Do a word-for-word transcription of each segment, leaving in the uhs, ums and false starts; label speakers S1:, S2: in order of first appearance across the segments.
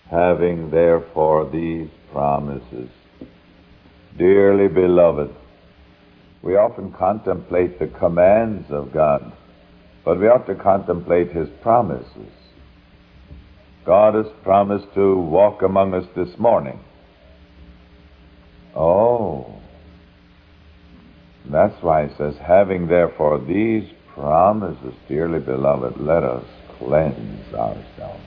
S1: Having therefore these promises, dearly beloved, we often contemplate the commands of God, but we ought to contemplate His promises. God has promised to walk among us this morning. Oh, that's why He says, having therefore these promises, dearly beloved, let us cleanse ourselves.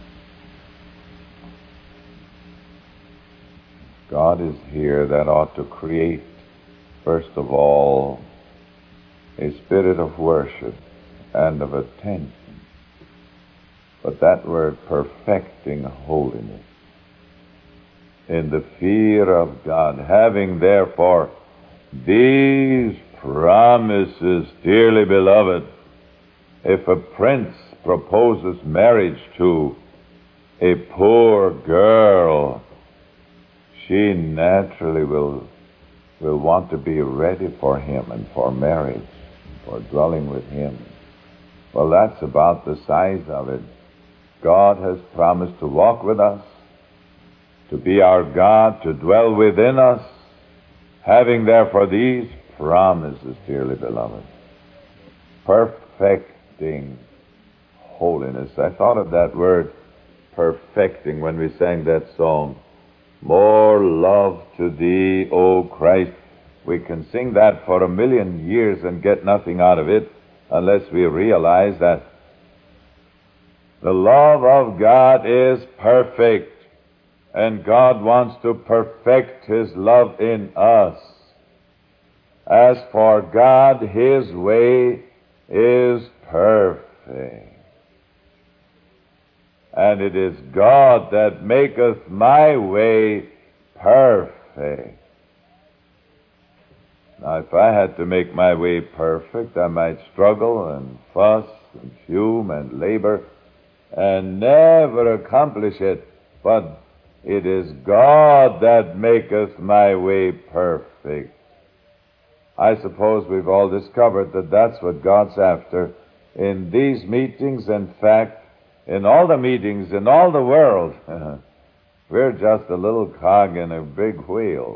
S1: God is here that ought to create, first of all, a spirit of worship and of attention. But that word, perfecting holiness, in the fear of God, having therefore these promises, dearly beloved, if a prince proposes marriage to a poor girl, she naturally will, will want to be ready for him and for marriage, for dwelling with him. Well, that's about the size of it. God has promised to walk with us, to be our God, to dwell within us, having therefore these promises, dearly beloved. Perfecting holiness. I thought of that word, perfecting, when we sang that song, More love to thee, O Christ. We can sing that for a million years and get nothing out of it unless we realize that the love of God is perfect, and God wants to perfect His love in us. As for God, His way is perfect. And it is God that maketh my way perfect. Now, if I had to make my way perfect, I might struggle and fuss and fume and labor and never accomplish it. But it is God that maketh my way perfect. I suppose we've all discovered that that's what God's after in these meetings. In fact, in all the meetings in all the world, we're just a little cog in a big wheel.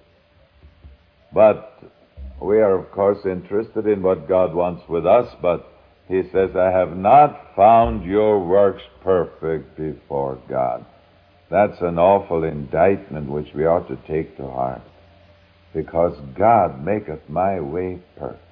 S1: But we are, of course, interested in what God wants with us, but He says, I have not found your works perfect before God. That's an awful indictment which we ought to take to heart, because God maketh my way perfect.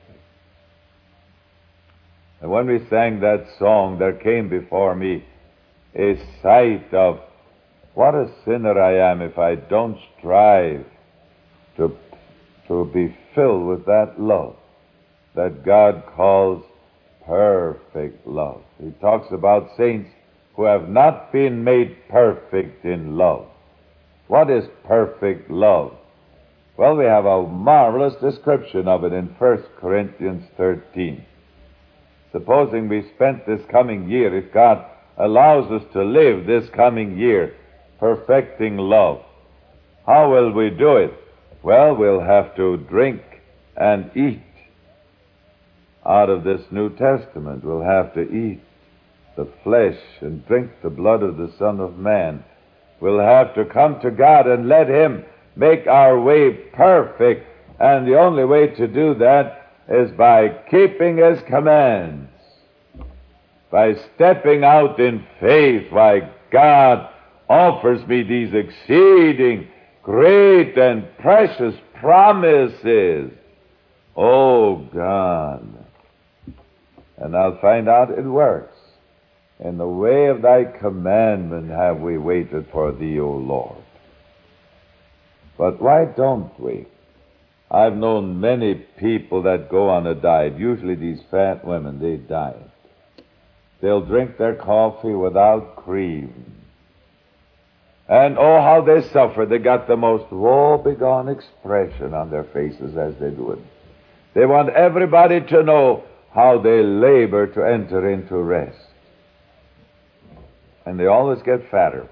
S1: And when we sang that song, there came before me a sight of what a sinner I am if I don't strive to, to be filled with that love that God calls perfect love. He talks about saints who have not been made perfect in love. What is perfect love? Well, we have a marvelous description of it in First Corinthians thirteen. Supposing we spent this coming year, if God allows us to live this coming year, perfecting love, how will we do it? Well, we'll have to drink and eat out of this New Testament. We'll have to eat the flesh and drink the blood of the Son of Man. We'll have to come to God and let Him make our way perfect. And the only way to do that is by keeping His commands, by stepping out in faith. Why, God offers me these exceeding great and precious promises. Oh, God. And I'll find out it works. In the way of thy commandment have we waited for thee, O Lord. But why don't we? I've known many people that go on a diet, usually these fat women, they diet. They'll drink their coffee without cream. And oh, how they suffer. They got the most woe-begone expression on their faces as they do it. They want everybody to know how they labor to enter into rest. And they always get fatter.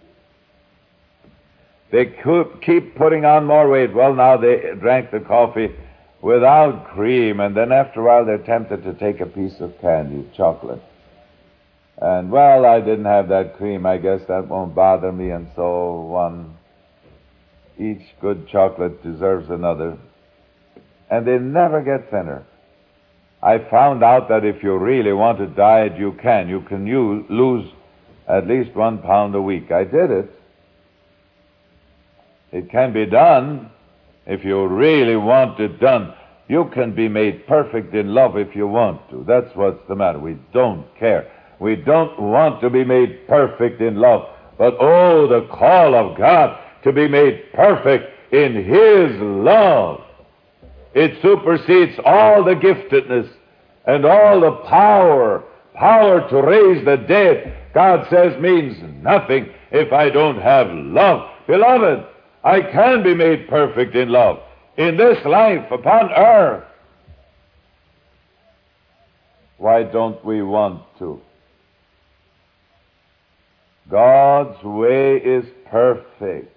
S1: They keep putting on more weight. Well, now they drank the coffee without cream, and then after a while they're tempted to take a piece of candy, chocolate. And, well, I didn't have that cream. I guess that won't bother me, and so one. Each good chocolate deserves another. And they never get thinner. I found out that if you really want to diet, you can. You can use, lose at least one pound a week. I did it. It can be done if you really want it done. You can be made perfect in love if you want to. That's what's the matter. We don't care. We don't want to be made perfect in love. But oh, the call of God to be made perfect in His love. It supersedes all the giftedness and all the power. Power to raise the dead, God says, means nothing if I don't have love. Beloved, I can be made perfect in love in this life upon earth. Why don't we want to? God's way is perfect.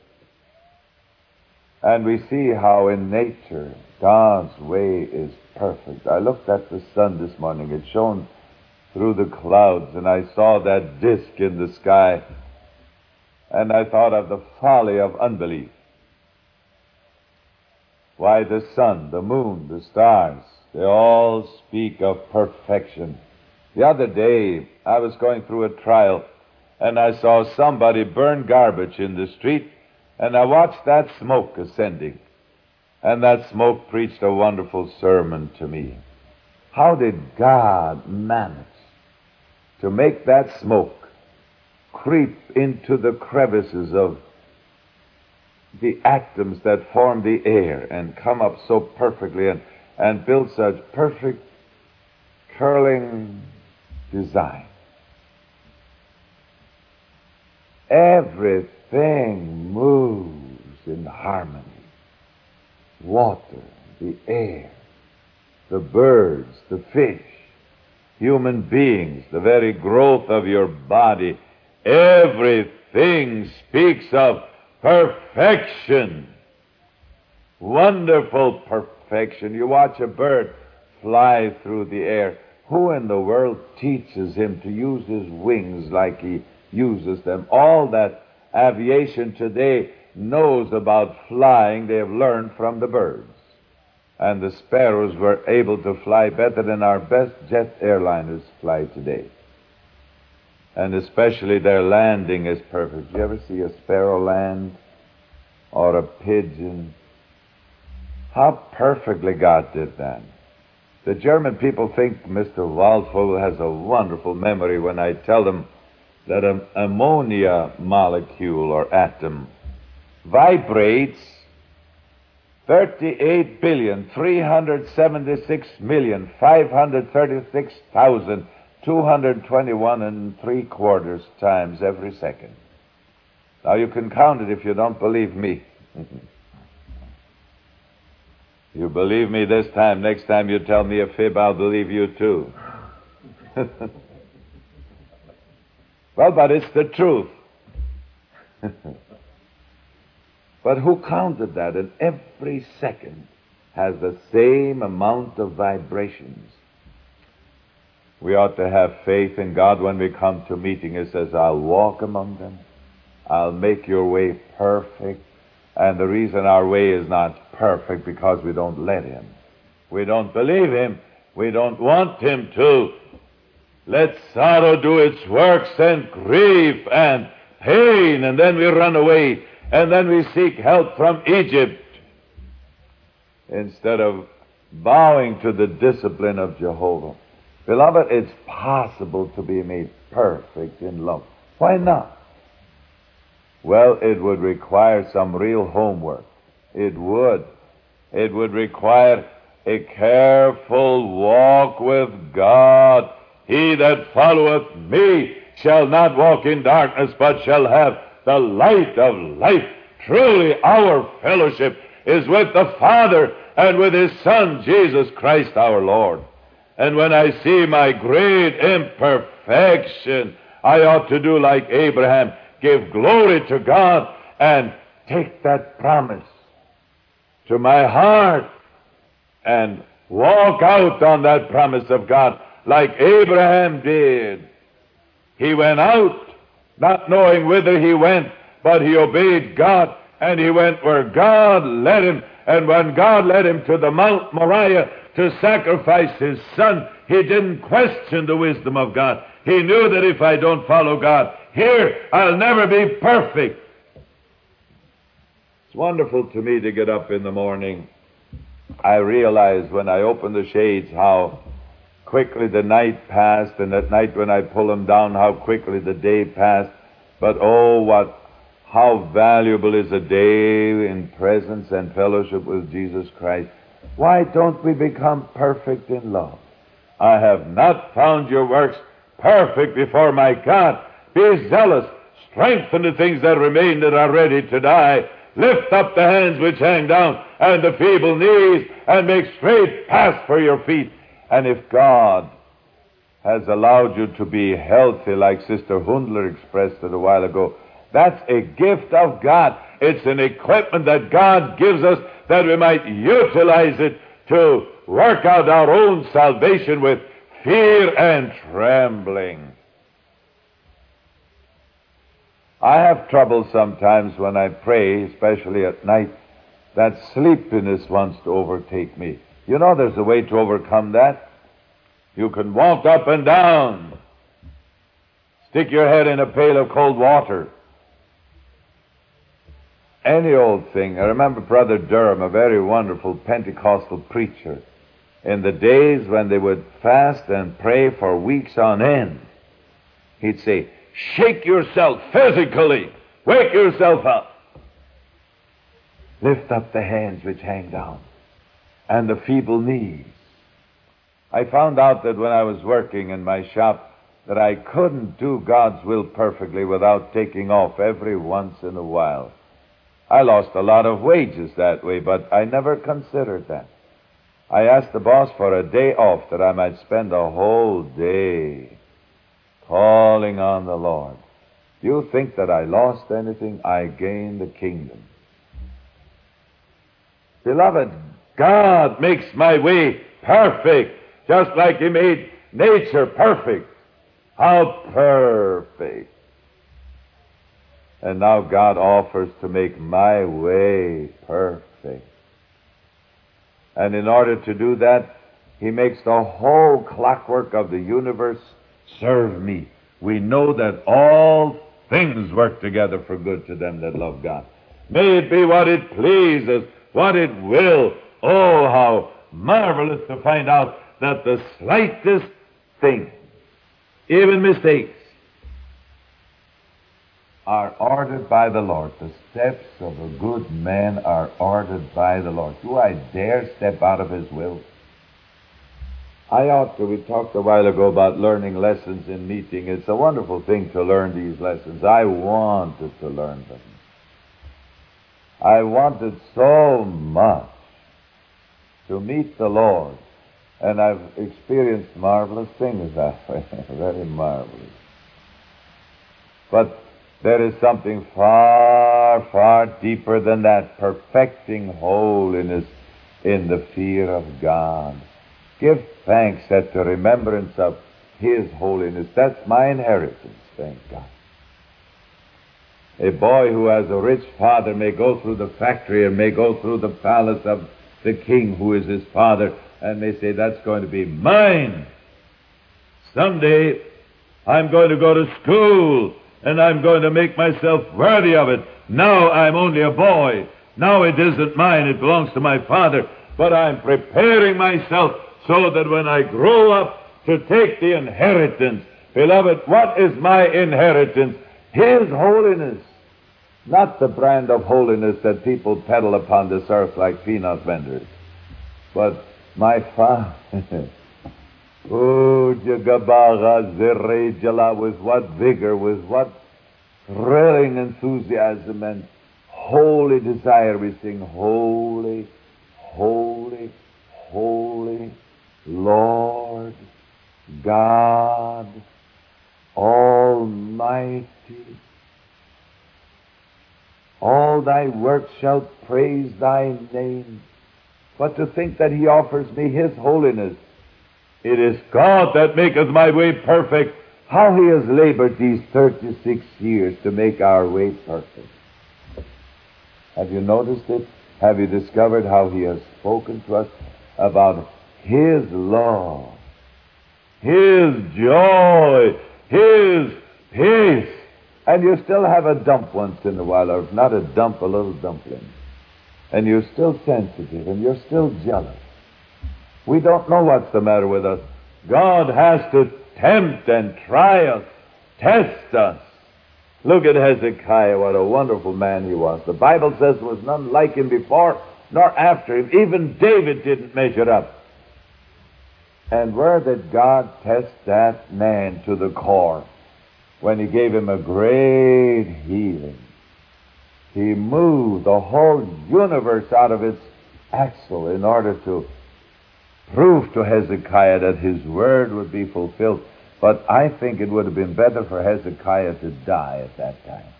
S1: And we see how in nature God's way is perfect. I looked at the sun this morning. It shone through the clouds, and I saw that disk in the sky, and I thought of the folly of unbelief. Why, the sun, the moon, the stars, they all speak of perfection. The other day, I was going through a trial, and I saw somebody burn garbage in the street, and I watched that smoke ascending. And that smoke preached a wonderful sermon to me. How did God manage to make that smoke creep into the crevices of the atoms that form the air and come up so perfectly and, and build such perfect curling design? Everything moves in harmony. Water, the air, the birds, the fish, human beings, the very growth of your body, everything speaks of perfection. Wonderful perfection. You watch a bird fly through the air. Who in the world teaches him to use his wings like he uses them? All that aviation today knows about flying, they have learned from the birds. And the sparrows were able to fly better than our best jet airliners fly today. And especially their landing is perfect. You ever see a sparrow land? Or a pigeon? How perfectly God did that. The German people think Mister Waldvogel has a wonderful memory when I tell them that an ammonia molecule or atom vibrates thirty-eight billion, three hundred seventy-six million, five hundred thirty-six thousand, two hundred twenty-one and three quarters times every second. Now you can count it if you don't believe me. You believe me this time. Next time you tell me a fib, I'll believe you too. Well, but it's the truth. But who counted that? And every second has the same amount of vibrations. We ought to have faith in God when we come to meeting. It says, I'll walk among them. I'll make your way perfect. And the reason our way is not perfect because we don't let Him. We don't believe Him. We don't want Him to. Let sorrow do its works and grief and pain, and then we run away. And then we seek help from Egypt instead of bowing to the discipline of Jehovah. Beloved, it's possible to be made perfect in love. Why not? Well, it would require some real homework. It would. It would require a careful walk with God. He that followeth me shall not walk in darkness, but shall have the light of life. Truly, our fellowship is with the Father and with His Son, Jesus Christ our Lord. And when I see my great imperfection, I ought to do like Abraham, give glory to God and take that promise to my heart and walk out on that promise of God like Abraham did. He went out, not knowing whither he went, but he obeyed God, and he went where God led him. And when God led him to the Mount Moriah to sacrifice his son, he didn't question the wisdom of God. He knew that if I don't follow God here, I'll never be perfect. It's wonderful to me to get up in the morning. I realize when I open the shades how quickly the night passed, and at night when I pull them down, how quickly the day passed. But oh, what how valuable is a day in presence and fellowship with Jesus Christ. Why don't we become perfect in love? I have not found your works perfect before my God. Be zealous, strengthen the things that remain that are ready to die. Lift up the hands which hang down, and the feeble knees, and make straight paths for your feet. And if God has allowed you to be healthy, like Sister Hundler expressed it a while ago, that's a gift of God. It's an equipment that God gives us that we might utilize it to work out our own salvation with fear and trembling. I have trouble sometimes when I pray, especially at night, that sleepiness wants to overtake me. You know there's a way to overcome that. You can walk up and down. Stick your head in a pail of cold water. Any old thing. I remember Brother Durham, a very wonderful Pentecostal preacher, in the days when they would fast and pray for weeks on end. He'd say, shake yourself physically. Wake yourself up. Lift up the hands which hang down, and the feeble knees. I found out that when I was working in my shop that I couldn't do God's will perfectly without taking off every once in a while. I lost a lot of wages that way, but I never considered that. I asked the boss for a day off that I might spend a whole day calling on the Lord. Do you think that I lost anything? I gained the kingdom. Beloved, God makes my way perfect, just like He made nature perfect. How perfect. And now God offers to make my way perfect. And in order to do that, He makes the whole clockwork of the universe serve me. We know that all things work together for good to them that love God. May it be what it pleases, what it will. Oh, how marvelous to find out that the slightest thing, even mistakes, are ordered by the Lord. The steps of a good man are ordered by the Lord. Do I dare step out of His will? I ought to. We talked a while ago about learning lessons in meeting. It's a wonderful thing to learn these lessons. I wanted to learn them. I wanted so much to meet the Lord. And I've experienced marvelous things that way. Very marvelous. But there is something far, far deeper than that, perfecting holiness in the fear of God. Give thanks at the remembrance of His holiness. That's my inheritance, thank God. A boy who has a rich father may go through the factory and may go through the palace of the king who is his father and may say, that's going to be mine. Someday I'm going to go to school and I'm going to make myself worthy of it. Now I'm only a boy. Now it isn't mine, it belongs to my father. But I'm preparing myself so that when I grow up to take the inheritance, beloved, what is my inheritance? His holiness, not the brand of holiness that people peddle upon this earth like peanut vendors, but my Father. Oh, Jagabara Zerejala, with what vigor, with what thrilling enthusiasm and holy desire we sing, holy, holy, holy, Lord God Almighty. All thy works shall praise thy name. But to think that He offers me His holiness. It is God that maketh my way perfect, how he has labored these thirty-six years to make our way perfect. Have you noticed it? Have you discovered how he has spoken to us about his love, his joy, his peace? And you still have a dump once in a while, or if not a dump, a little dumpling. And you're still sensitive, and you're still jealous. We don't know what's the matter with us. God has to tempt and try us, test us. Look at Hezekiah, what a wonderful man he was. The Bible says there was none like him before nor after him. Even David didn't measure up. And where did God test that man to the core? When he gave him a great healing. He moved the whole universe out of its axle in order to prove to Hezekiah that his word would be fulfilled. But I think it would have been better for Hezekiah to die at that time.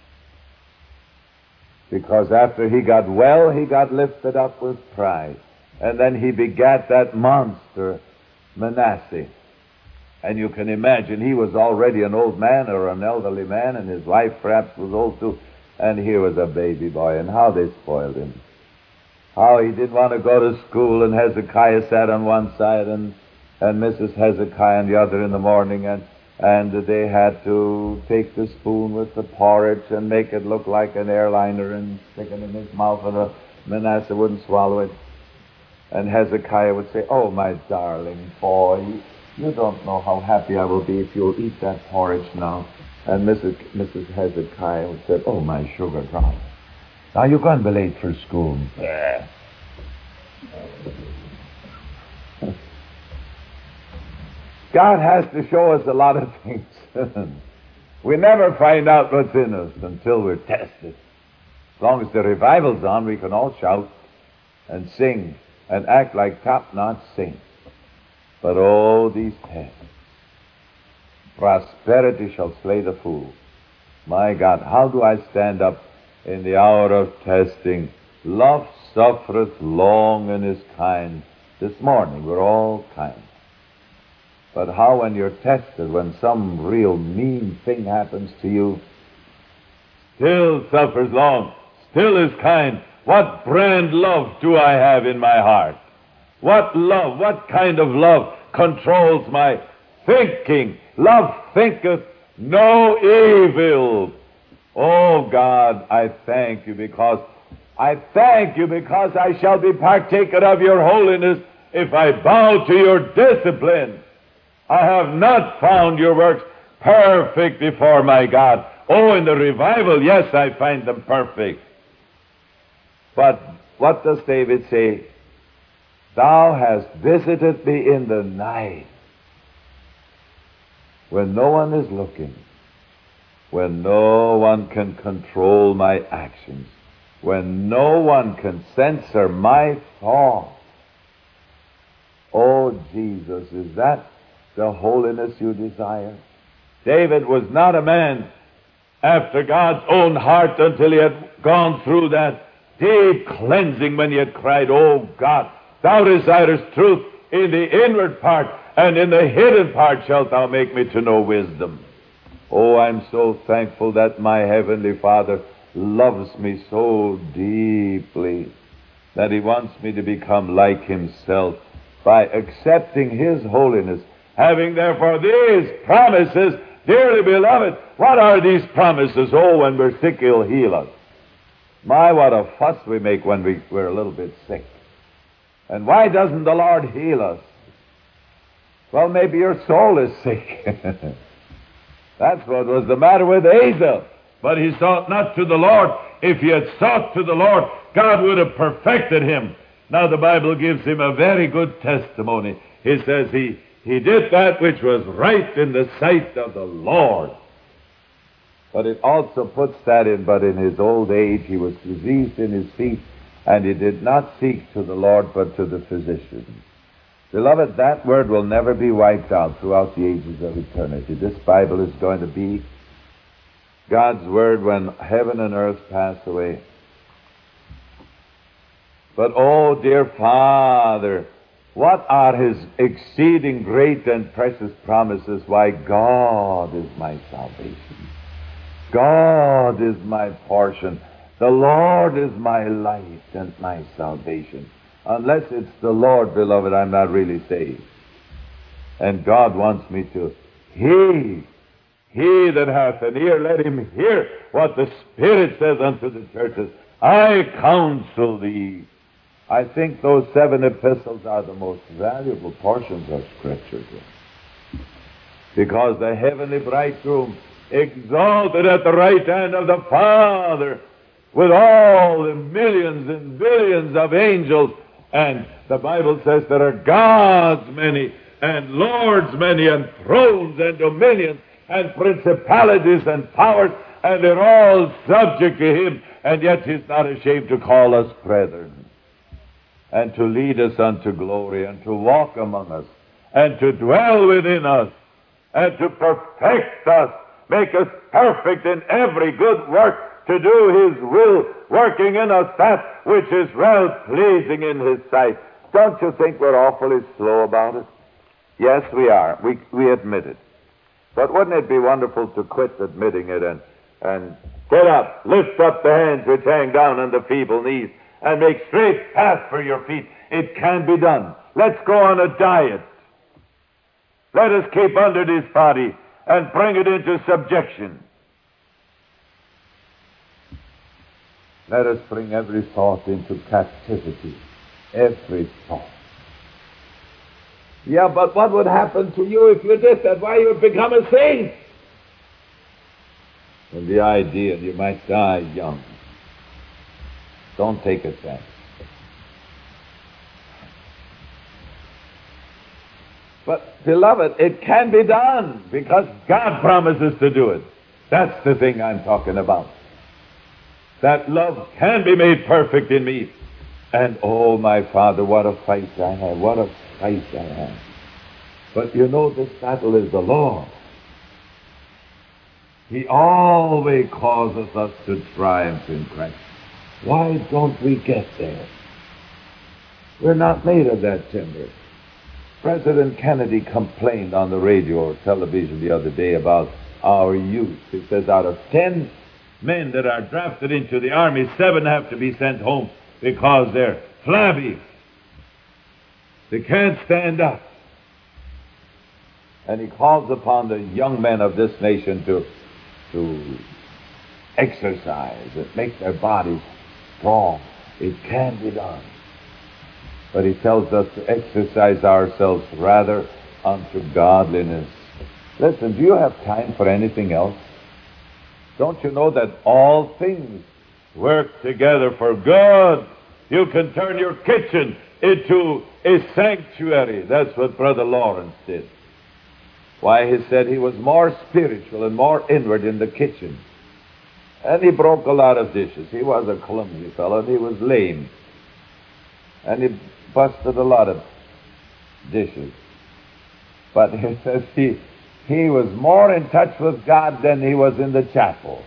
S1: Because after he got well, he got lifted up with pride. And then he begat that monster, Manasseh. And you can imagine he was already an old man or an elderly man, and his wife perhaps was old too. And here was a baby boy, and how they spoiled him. How he didn't want to go to school, and Hezekiah sat on one side, and, and Missus Hezekiah on the other in the morning, and, and they had to take the spoon with the porridge and make it look like an airliner and stick it in his mouth, and uh, Manasseh wouldn't swallow it. And Hezekiah would say, "Oh, my darling boy, you don't know how happy I will be if you'll eat that porridge now." And Missus Missus Hezekiah would say, "Oh, my sugar drop. Now you're going to be late for school." Yeah. God has to show us a lot of things. We never find out what's in us until we're tested. As long as the revival's on, we can all shout and sing and act like top-notch saints. But oh, these tests. Prosperity shall slay the fool. My God, how do I stand up in the hour of testing? Love suffereth long and is kind. This morning we're all kind. But how when you're tested, when some real mean thing happens to you, still suffers long, still is kind. What brand love do I have in my heart? What love, what kind of love controls my thinking? Love thinketh no evil. Oh God, I thank you because I thank you because I shall be partaker of your holiness if I bow to your discipline. I have not found your works perfect before my God. Oh, in the revival, yes, I find them perfect. But what does David say? Thou hast visited me in the night, when no one is looking, when no one can control my actions, when no one can censor my thoughts. Oh, Jesus, is that the holiness you desire? David was not a man after God's own heart until he had gone through that deep cleansing when he had cried, "Oh God, thou desirest truth in the inward part, and in the hidden part shalt thou make me to know wisdom." Oh, I'm so thankful that my Heavenly Father loves me so deeply that he wants me to become like himself by accepting his holiness. Having therefore these promises, dearly beloved, what are these promises? Oh, when we're sick, he'll heal us. My, what a fuss we make when we, we're a little bit sick. And why doesn't the Lord heal us? Well, maybe your soul is sick. That's what was the matter with Asaph. But he sought not to the Lord. If he had sought to the Lord, God would have perfected him. Now the Bible gives him a very good testimony. He says he, he did that which was right in the sight of the Lord. But it also puts that in, but in his old age he was diseased in his feet, and he did not seek to the Lord, but to the physician. Beloved, that word will never be wiped out throughout the ages of eternity. This Bible is going to be God's word when heaven and earth pass away. But, oh, dear Father, What are his exceeding great and precious promises? Why, God is my salvation. God is my portion. The Lord is my light and my salvation. Unless it's the Lord, beloved, I'm not really saved. And God wants me to heed. He that hath an ear, let him hear what the Spirit says unto the churches. I counsel thee. I think those seven epistles are the most valuable portions of Scripture. Because the heavenly bridegroom, exalted at the right hand of the Father, with all the millions and billions of angels, and the Bible says there are gods many, and lords many, and thrones and dominions, and principalities and powers, and they're all subject to him, and yet he's not ashamed to call us brethren, and to lead us unto glory, and to walk among us, and to dwell within us, and to perfect us, make us perfect in every good work, to do his will, working in us that which is well-pleasing in his sight. Don't you think we're awfully slow about it? Yes, we are. We, we admit it. But wouldn't it be wonderful to quit admitting it and, and get up, lift up the hands which hang down on the feeble knees, and make straight path for your feet? It can be done. Let's go on a diet. Let us keep under this body and bring it into subjection. Let us bring every thought into captivity. Every thought. Yeah, but what would happen to you if you did that? Why, you would become a saint. And the idea you might die young. Don't take a chance. But, beloved, it can be done because God promises to do it. That's the thing I'm talking about. That love can be made perfect in me. And, oh, my Father, what a fight I have. What a fight I have. But you know, this battle is the Lord. He always causes us to triumph in Christ. Why don't we get there? We're not made of that timber. President Kennedy complained on the radio or television the other day about our youth. He says out of ten men that are drafted into the army, seven have to be sent home because they're flabby. They can't stand up. And he calls upon the young men of this nation to, to exercise and make their bodies strong. It can be done. But he tells us to exercise ourselves rather unto godliness. Listen, do you have time for anything else? Don't you know that all things work together for good? You can turn your kitchen into a sanctuary. That's what Brother Lawrence did. Why, he said he was more spiritual and more inward in the kitchen. And he broke a lot of dishes. He was a clumsy fellow, and he was lame. And he busted a lot of dishes. But he says he, he was more in touch with God than he was in the chapel.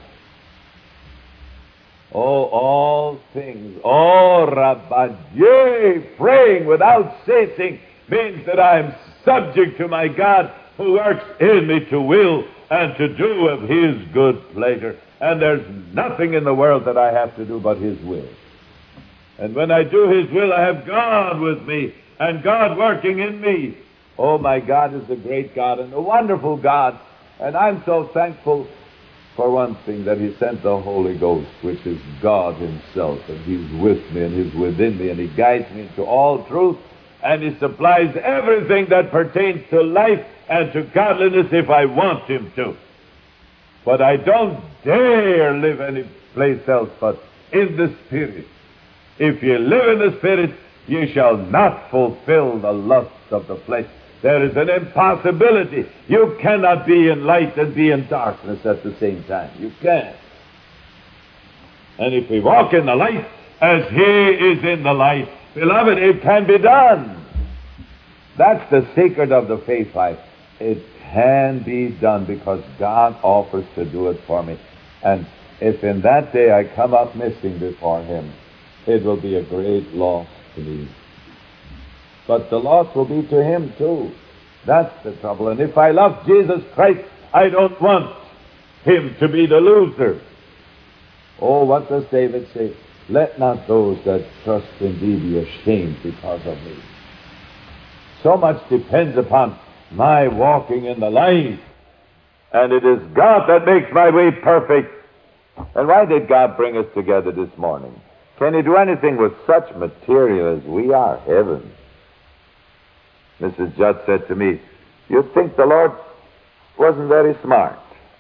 S1: Oh, all things, oh, Rabbi, praying without ceasing means that I am subject to my God who works in me to will and to do of his good pleasure. And there's nothing in the world that I have to do but his will. And when I do his will, I have God with me and God working in me. Oh, my God is a great God and a wonderful God. And I'm so thankful for one thing, that he sent the Holy Ghost, which is God himself. And he's with me and he's within me and he guides me into all truth. And he supplies everything that pertains to life and to godliness if I want him to. But I don't dare live any place else but in the Spirit. If you live in the Spirit, you shall not fulfill the lusts of the flesh. There is an impossibility. You cannot be in light and be in darkness at the same time. You can't. And if we walk in the light as he is in the light, beloved, it can be done. That's the secret of the faith life. It can be done because God offers to do it for me. And if in that day I come up missing before him, it will be a great loss to me. but the loss will be to him too. That's the trouble. And if I love Jesus Christ, I don't want him to be the loser. Oh, what does David say? Let not those that trust in thee be ashamed because of me. So much depends upon my walking in the light. And it is God that makes my way perfect. And why did God bring us together this morning? Can he do anything with such material as we are? Heaven. Missus Judd said to me, you'd think the Lord wasn't very smart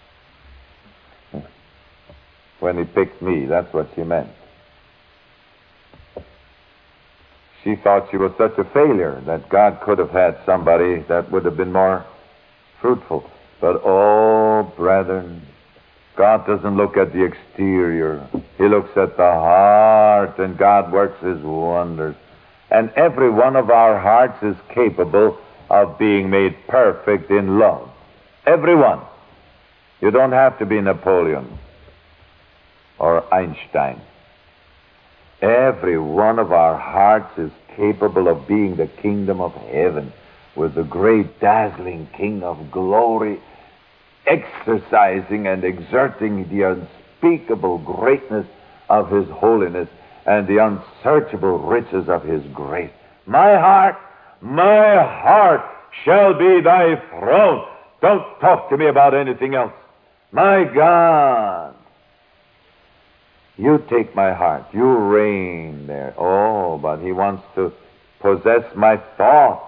S1: when he picked me. That's what she meant. She thought she was such a failure that God could have had somebody that would have been more fruitful. But, oh, brethren, God doesn't look at the exterior. He looks at the heart, and God works his wonders. And every one of our hearts is capable of being made perfect in love. Every one. You don't have to be Napoleon or Einstein. Every one of our hearts is capable of being the kingdom of heaven, with the great dazzling King of glory exercising and exerting the unspeakable greatness of his holiness and the unsearchable riches of his grace. My heart, my heart shall be thy throne. Don't talk to me about anything else. My God, you take my heart. You reign there. Oh, but he wants to possess my thoughts.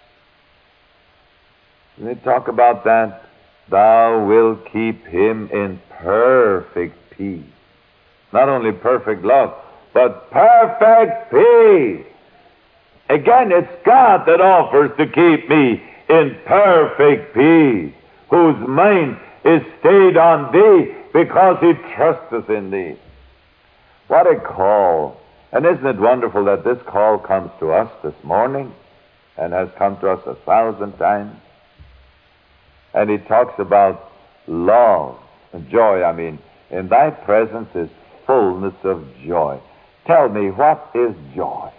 S1: They talk about that. Thou wilt keep him in perfect peace. Not only perfect love, but perfect peace. Again, it's God that offers to keep me in perfect peace, whose mind is stayed on thee because he trusteth in thee. What a call. And isn't it wonderful that this call comes to us this morning and has come to us a thousand times? And he talks about love, joy. I mean, in thy presence is fullness of joy. Tell me, what is joy?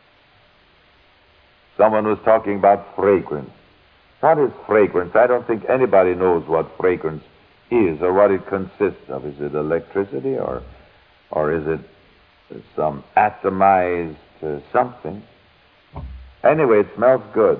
S1: Someone was talking about fragrance. What is fragrance? I don't think anybody knows what fragrance is or what it consists of. Is it electricity or, or is it some atomized uh, something? Anyway, it smells good.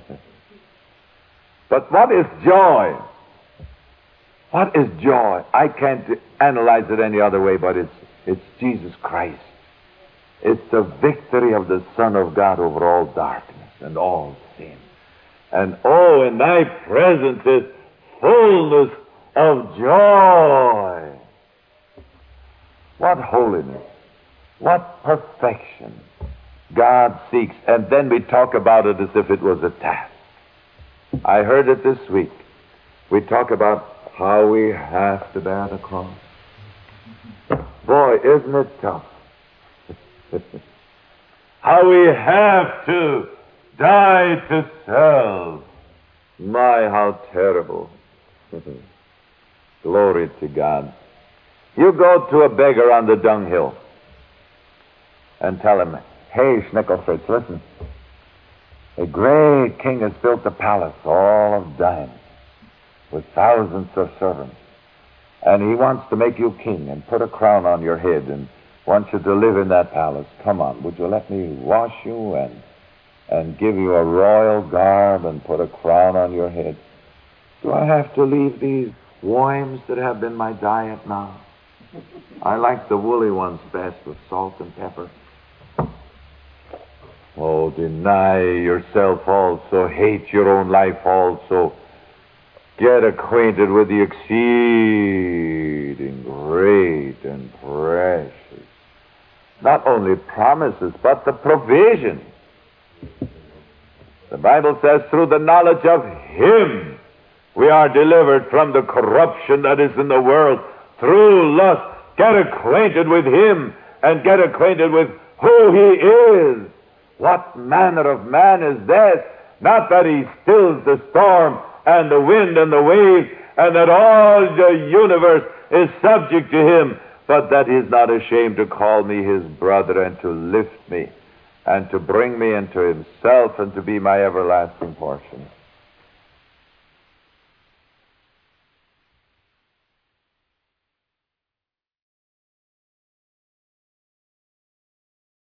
S1: But what is joy? What is joy? I can't analyze it any other way, but it's, it's Jesus Christ. It's the victory of the Son of God over all darkness and all sin. And oh, in thy presence is fullness of joy. What holiness. What perfection God seeks. And then we talk about it as if it was a task. I heard it this week. We talk about how we have to bear the cross. Boy, isn't it tough? How we have to die to self. My, how terrible. Glory to God. You go to a beggar on the dunghill and tell him, hey, Schnickelfritz, listen. A great king has built a palace all of diamonds with thousands of servants. And he wants to make you king and put a crown on your head and wants you to live in that palace. Come on, would you let me wash you and and give you a royal garb and put a crown on your head? Do I have to leave these worms that have been my diet now? I like the woolly ones best with salt and pepper. Oh, deny yourself also, hate your own life also. Get acquainted with the exceeding great and precious, not only promises, but the provision. The Bible says, through the knowledge of Him, we are delivered from the corruption that is in the world. Through lust, get acquainted with Him and get acquainted with who He is. What manner of man is this? Not that He stills the storm and the wind and the waves, and that all the universe is subject to Him, but that He is not ashamed to call me His brother and to lift me and to bring me into himself and to be my everlasting portion.